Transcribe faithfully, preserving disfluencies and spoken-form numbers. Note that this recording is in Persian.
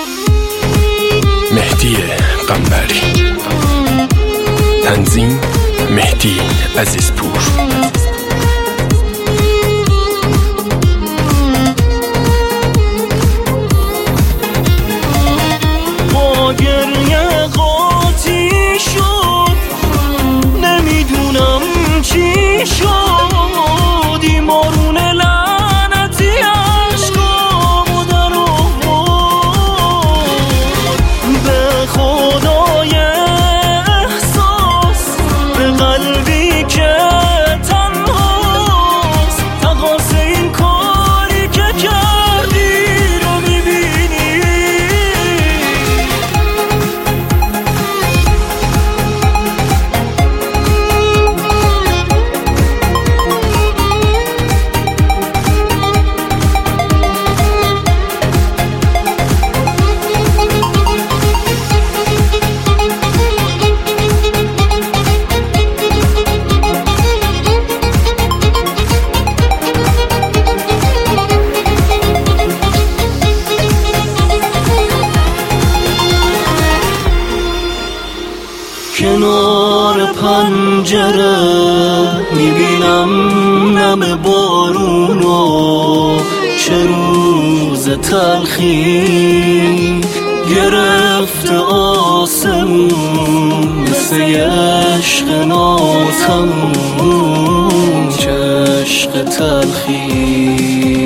مهدی قنبری، تنظیم مهدی عزیزپور. با گریه قاطی شد، نمیدونم چی شد، این بارون لعنتی عشقامو در آورد. به خدای احساس، به قلبی که تنهاست، تقاص این کاری که کردی رو میبینی. کنار پنجره میبینم نم بارونو، چه روز تلخی گرفت آسمون، مثل عشق ناتموم، چه عشق تلخی.